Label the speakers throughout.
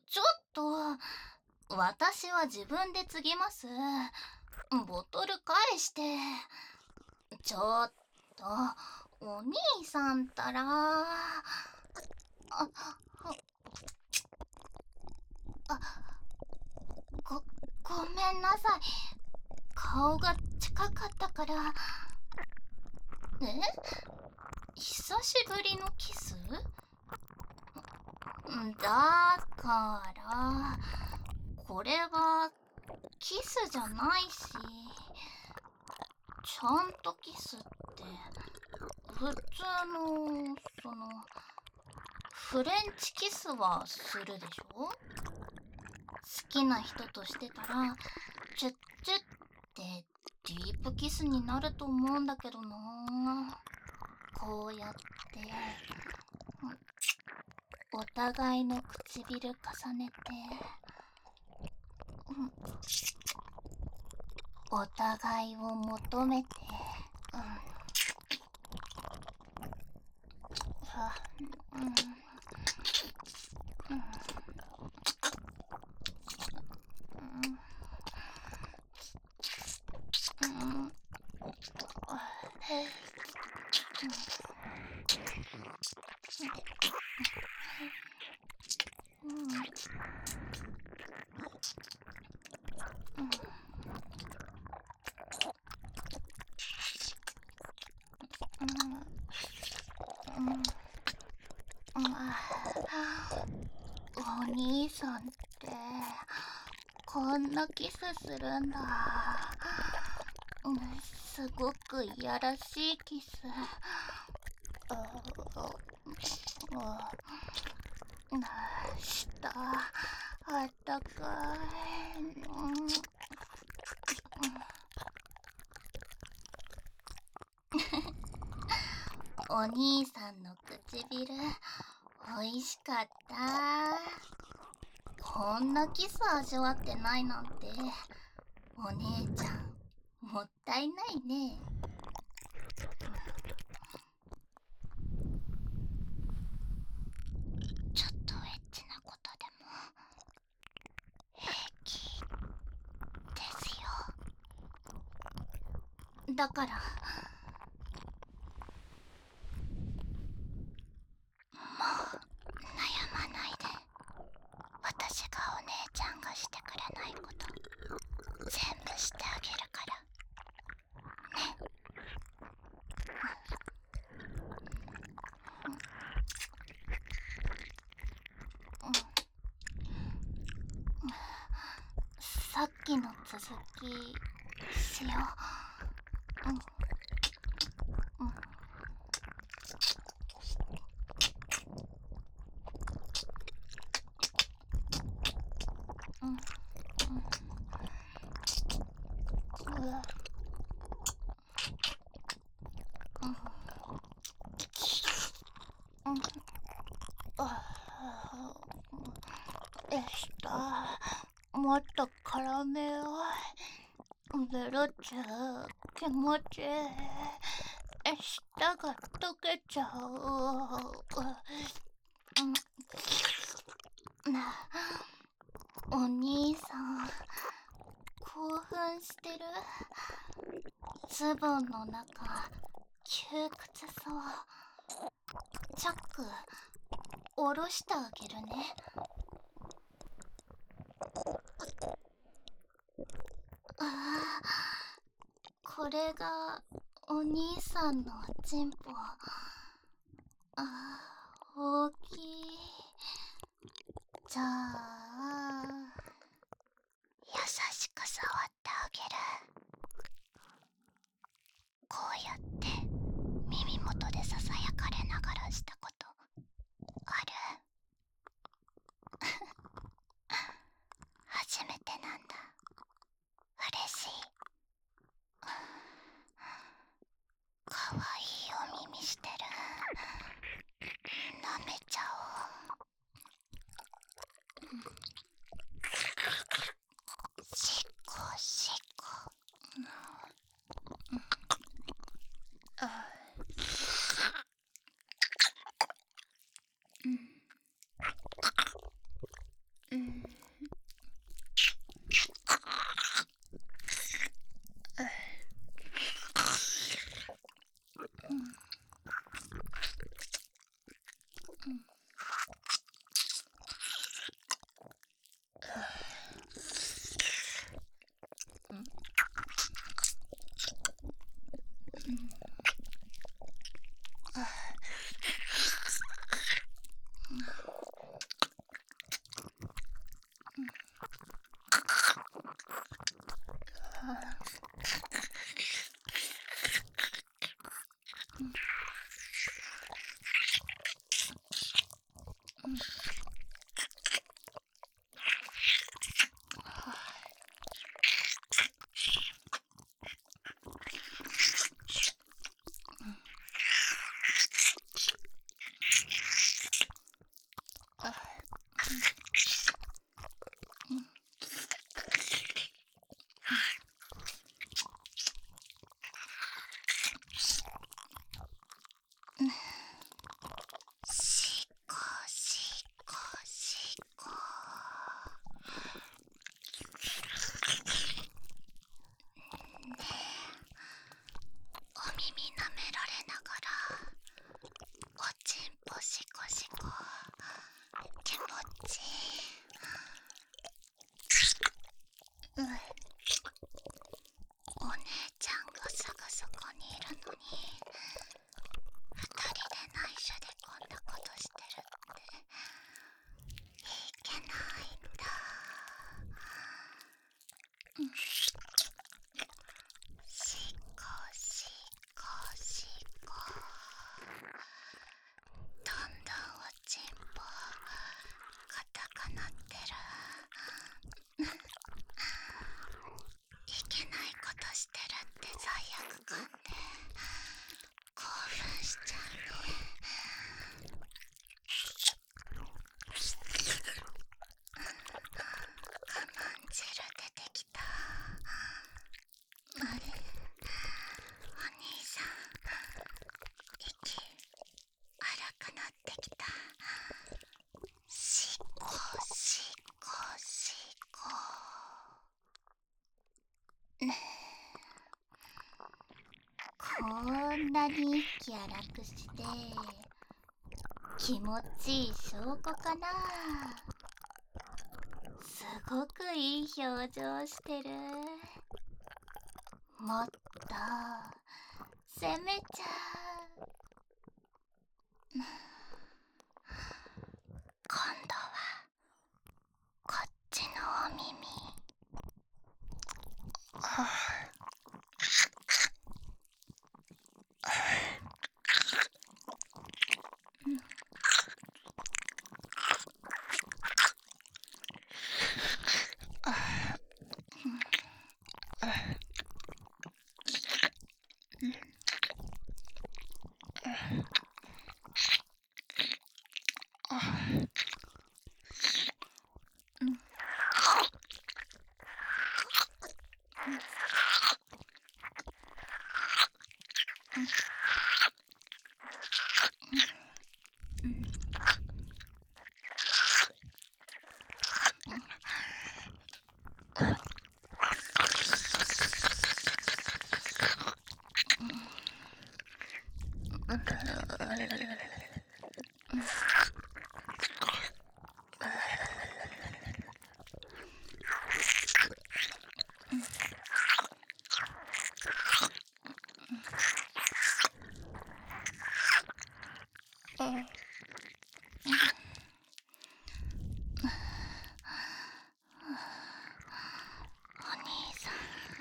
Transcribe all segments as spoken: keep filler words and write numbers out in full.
Speaker 1: ちょっと、私は自分で継ぎます。ボトル返して。ちょっと、お兄さんったら。あ、あ、ご、ごめんなさい。顔が近かったから。え？久しぶりのキス？だから、これはキスじゃないし、ちゃんとキスって、普通の、その、フレンチキスはするでしょ？好きな人としてたら、チュッチュッってディープキスになると思うんだけどな。こうやって、お互いの唇重ねて、お互いを求めて、うん、は、うん、うん、うん、うん、お兄さんってこんなキスするんだ。うん、すごくいやらしいキス。ああ、下あったかい。うん、お兄さんの唇おいしかった。こんなキス味わってないなんて、お姉ちゃんもったいないね。ちょっとエッチなことでも平気ですよ。だからもう悩まないで。私がお姉ちゃんがしてくれないこと全部してあげるからね。さっきの続きしよう。うん、うん、うん、うん、うん、うん、あー、でした。もっと絡めよう。ベロチュ気持ちいい。舌が溶けちゃう。うん、お兄さん興奮してる？ズボンの中窮屈そう。チャック下ろしてあげるね。ああ、これがお兄さんのチンポ。ああ、大きい。じゃあ優しく触ってあげる。こうやって耳元でささやかれながらしたことある？初めてなんだ。嬉しい。かわいいお耳してる。舐めちゃおう。 しこしこしこ。ねえ、お耳舐められながらおちんぽしこしこ。気持ちいい。うっ、お姉ちゃんがすぐそこにいるのに二人で内緒でこんなことしてるっていけないんだ。うん、しこしこしこ。どんどんおちんぽ硬くなってる。いけないことしてるって罪悪感で興奮しちゃうね。我慢汁出てきた。あれ、お兄さん、息荒くなってきた。しこしこしこ。こんなに息荒くして気持ちいい証拠かな。すごくいい表情してる。もっと攻めちゃう。今度はこっちのお耳。お兄さん、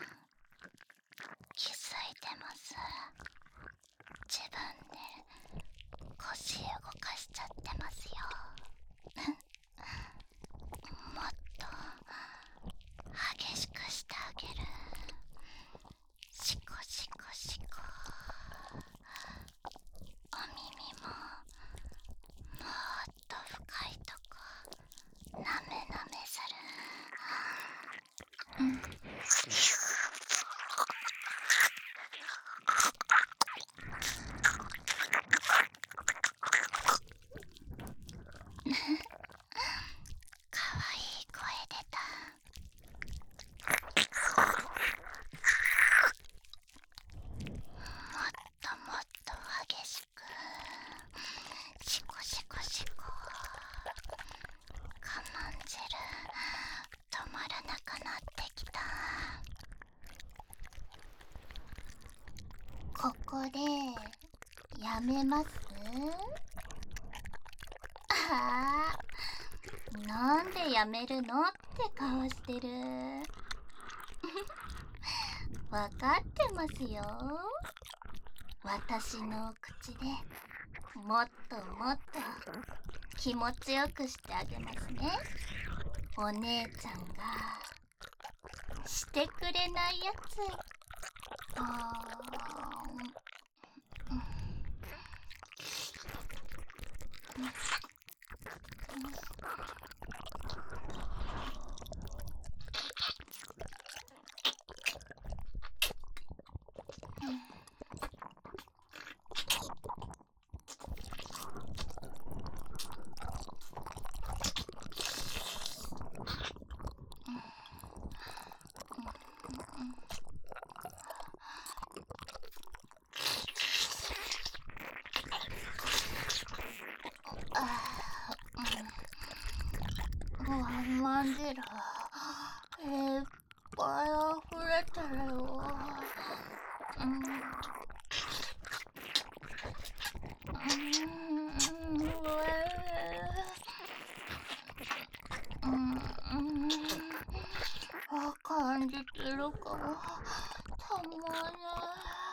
Speaker 1: 気づいてます？自分で腰動かしちゃってますよ。もっと激しくしてあげる。シコシコシコ。お耳ももっと深いとこなめなめする。うん、かわいい声出た。もっともっと激しく。シコシコシコ。我慢汁止まらなくなってきた。ここでやめます？ああ、なんでやめるのって顔してる。わかってますよ。私のお口でもっともっと気持ちよくしてあげますね。お姉ちゃんがしてくれないやつ。あーマンデラ、いっぱい溢れてるよ。うん。うん。感じてるかも。たまらない。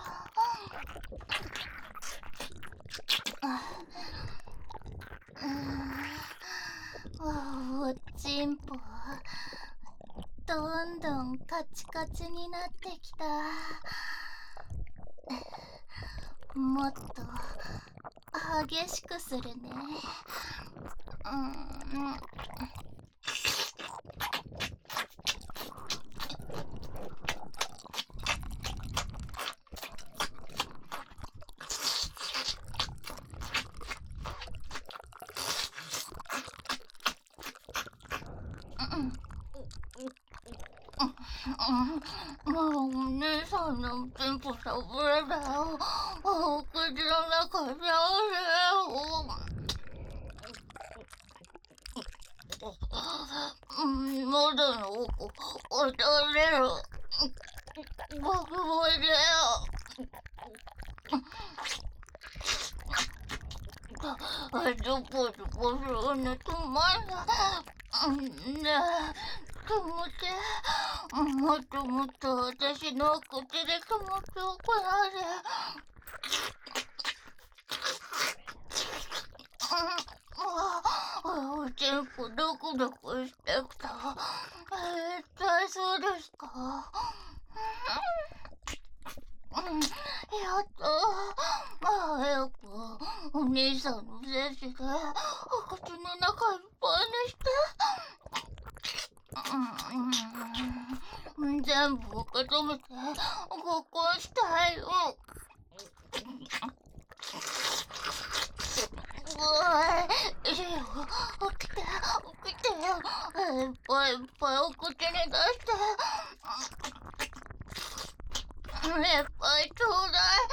Speaker 1: おちんぽどんどんカチカチになってきた。もっと激しくするね。うんもうお姉さんのチンポしゃぶれだよ。お口の中幸せよ。喉の奥落とせる僕もだよ。あどこどこするの止まらんねえと思ってもっともっと私の口で気持ちよくなれ。おちんぽドクドクしてきた。絶対そうですか。やっと早くお兄さんの精子でお口の中いっぱいにして。全部受け止めてごっこんしたいよ。起きて起きていっぱいいっぱいお口に出していっぱいちょうだい。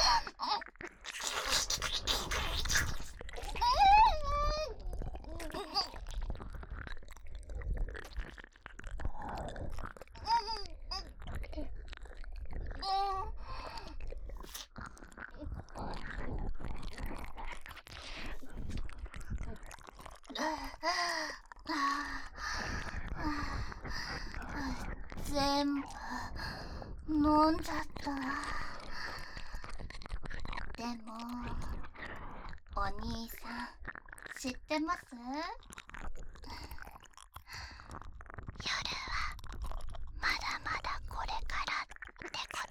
Speaker 1: 全部飲んじゃった。でもお兄さん知ってます？夜はまだまだこれからってこと。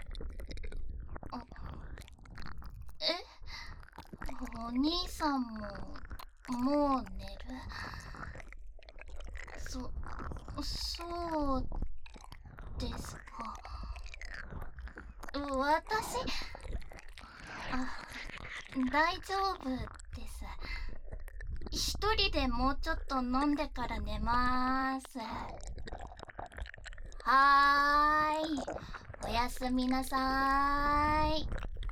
Speaker 1: ええお兄さんももう寝る？そそうですか。私あ大丈夫です。一人でもうちょっと飲んでから寝まーす。はーい、おやすみなさーい。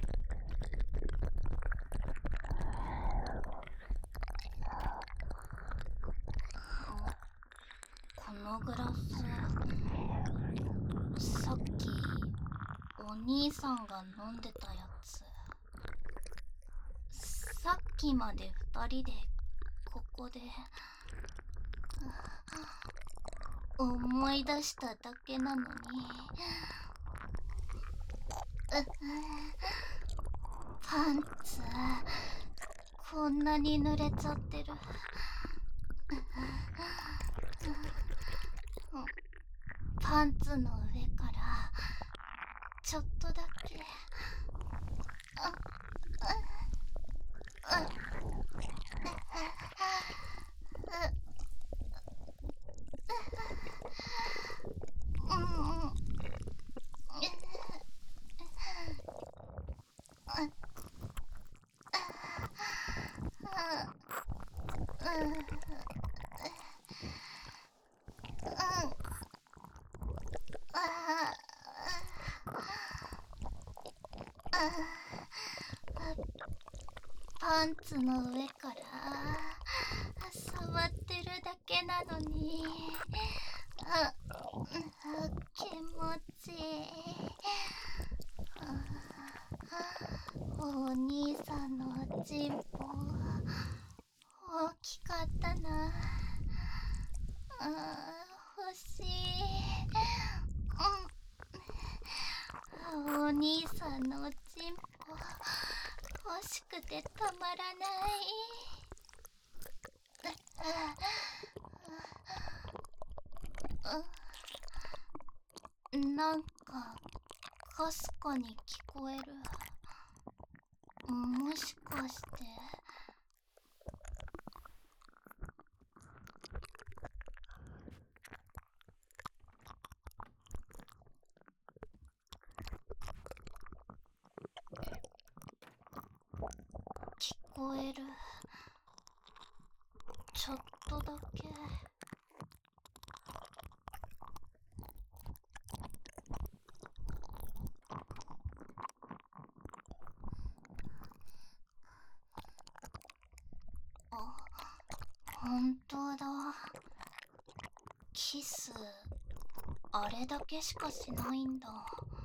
Speaker 1: このグラスさっきお兄さんが飲んでたやつ。さっきまで二人でここで思い出しただけなのに。パンツここんなに濡れちゃってる。パンツの上からちょっとだけ。パンツの上から触ってるだけなのに、あ気持ちいい。お兄さんのチンポ大きかったな。欲しい。お兄さんのおちんぽ欲しくてたまらない。なんかかすかに聞こえる。もしかして聞こえる。ちょっとだけ。あ、本当だ。キスあれだけしかしないんだ。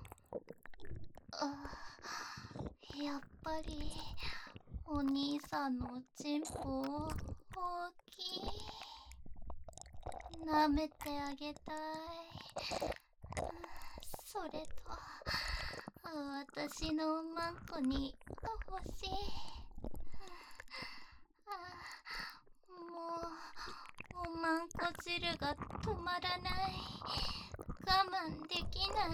Speaker 1: あ、やっぱりお兄さんのおちんぽ大きい。舐めてあげたい。それと私のおまんこに欲しい。もうおまんこ汁が止まらない。我慢できない。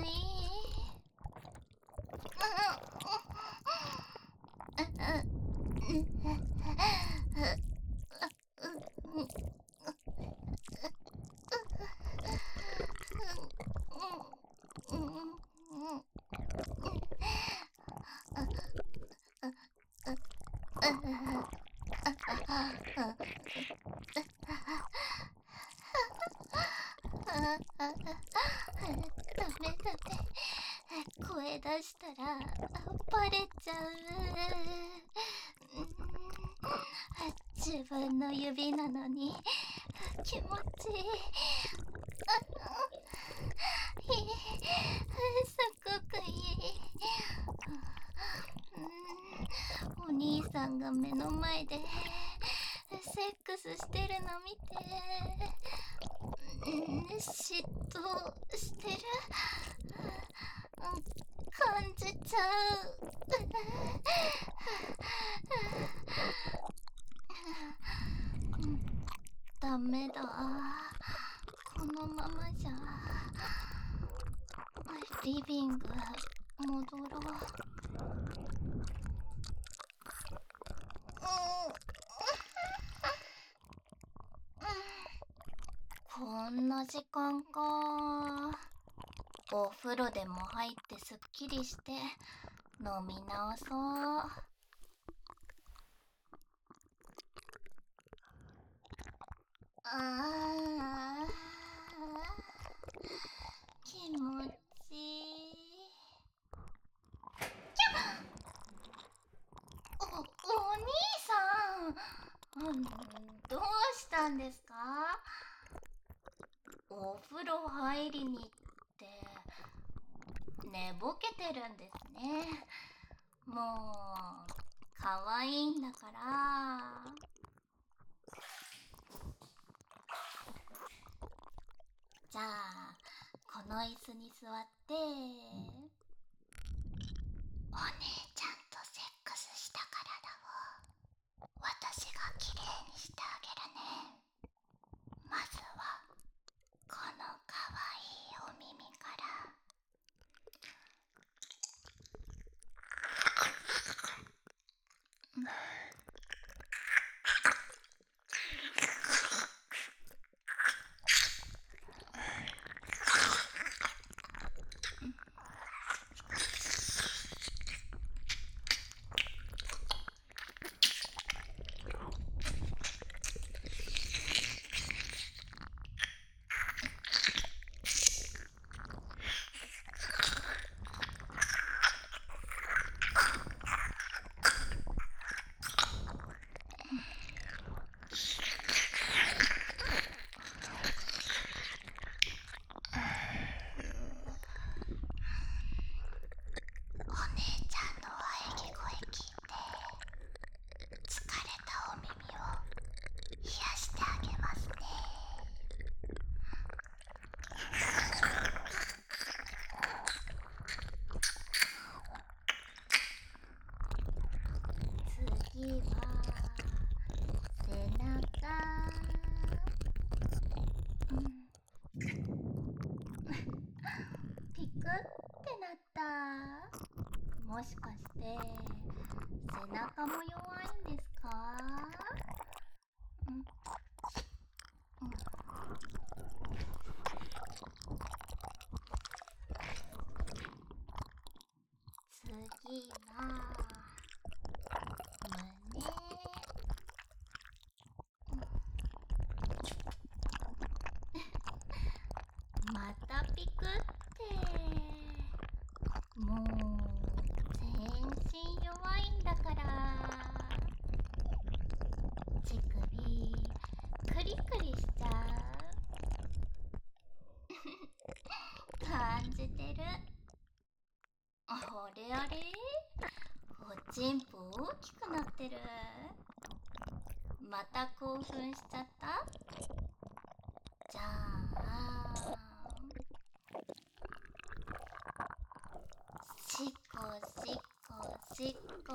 Speaker 1: ダメダメ。声出したらバレちゃう。自分の指なのに気持ちいい。すっごくいい。お兄さんが目の前でセックスしてるの見て嫉妬してる。感じちゃう。ダメだ。このままじゃリビング戻ろう。こんな時間か。お風呂でも入ってすっきりして飲み直そう。あー、気持ちいい。お、お兄さん、うん、どうしたんですか？お風呂入りに行って寝ぼけてるんですね。もう可愛いんだから。じゃあこの椅子に座ってお姉ちゃんとセックスした体をもしかして背中も弱いんですか？ん、うん、次は胸。またピクって。もう全身弱いんだから。乳首クリクリしちゃう。感じてる。あれあれ、おちんぽ大きくなってる。また興奮しちゃった？じゃあしっこしっこしっこ。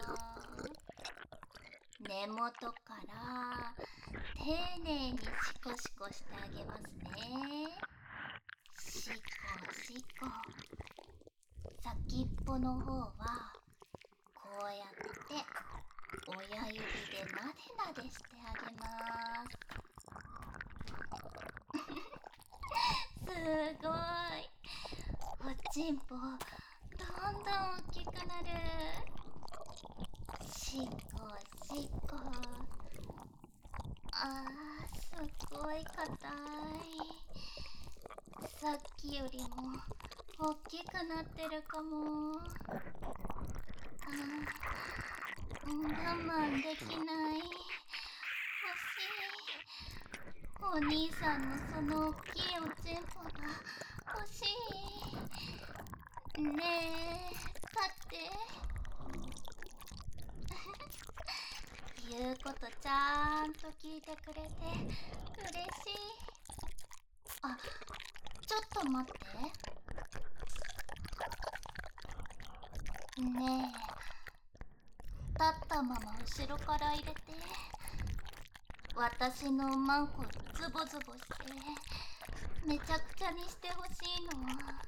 Speaker 1: 根元から丁寧にシコシコしてあげますね。しっこしっこ。先っぽの方はこうやって親指でなでなでしてあげます。すごい。おちんぽどんどん大きくなる。しっこしっこ。あー、すごい硬い。さっきよりも大きくなってるかも。あー、我慢できない。欲しい。お兄さんのその大きいおちんぽが欲しい。ねえ、買って。言うことちゃんと聞いてくれて嬉しい。あ、ちょっと待って。ねえ、立ったまま後ろから入れて。私のマンコズボズボしてめちゃくちゃにしてほしいの。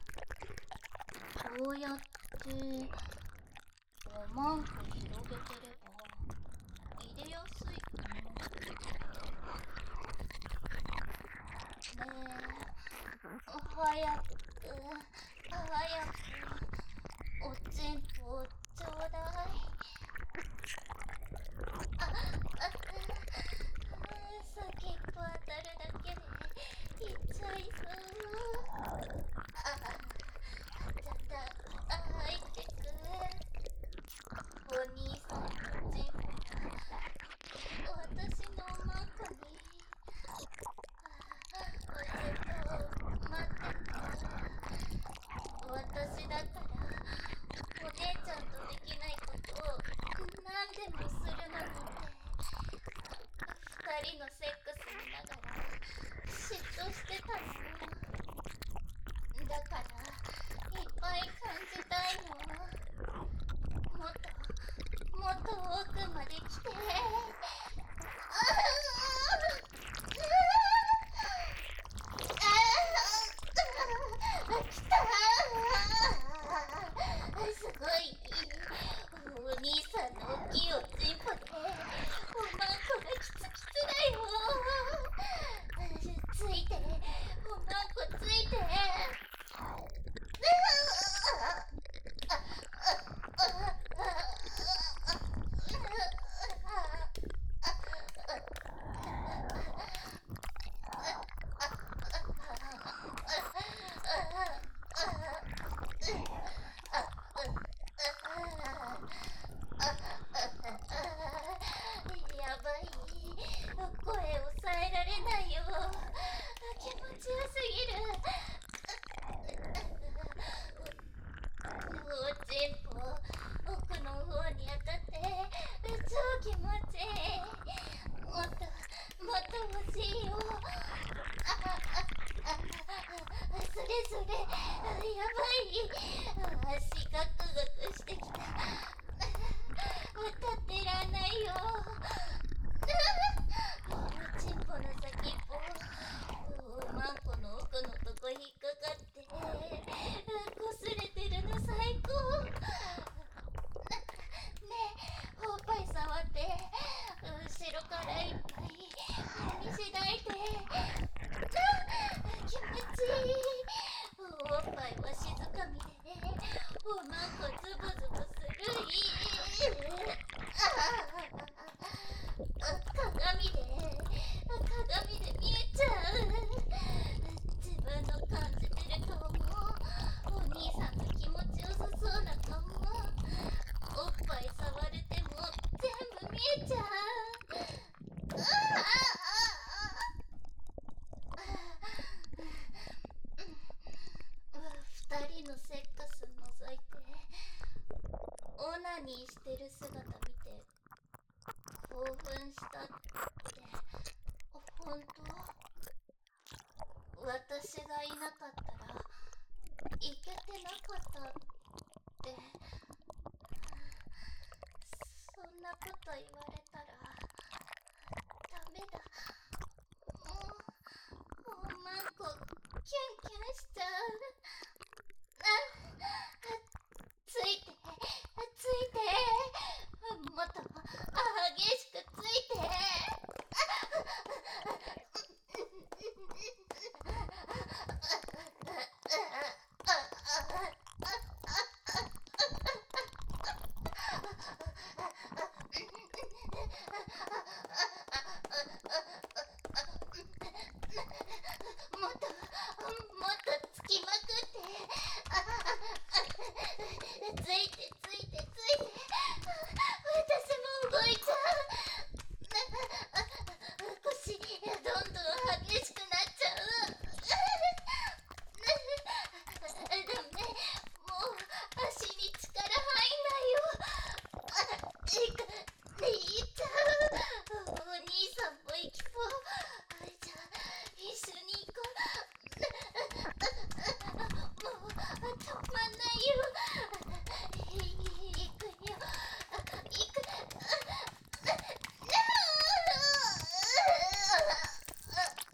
Speaker 1: こうやっておまんこ広げてれば入れやすいかな。ねえ、早く早くおちんぽちょうだい。あ、あ、先っぽ当たるだけでいっちゃいそう。あ、ちゃった。あ、入ってく。お兄さんのおちんぽが私のおまんこに。おちんぽ待ってて。私だからお姉ちゃんとできないことを何でもするのなんて。二人のセックス見ながら嫉妬してたの。だからいっぱい感じたいの。もっともっと奥まで来て。ああ、来た。すごい。お兄さんの大きいおちんぽでおまんこがキツキツだよ。ついて、おまんこついて。やばい。声抑えられないよ。気持ちよすぎる。おちんぽ奥の方に当たって超気持ちいい。もっともっと欲しいよ。ああああ、それそれ。やばい。足ガクガクしてきた。立ってらんないよ。おちんぽの先っぽおまんこの奥のとこ引っかかってこすれてるの最高。 がいなかったらいけてなかったってそんなこと言われたらダメだ。もうもうマンコキュンキュンしちゃう。あついてついてもっと激しくついて。もっともっとつきまくって。ついてついてついて。私も動いちゃう。腰どんどん激しくなっちゃう。ダメ、もう足に力入んないよ。いかいっちゃう。お兄さんも行きそう。じゃあ一緒に行こう。もう止まんないよ。行くよ行く。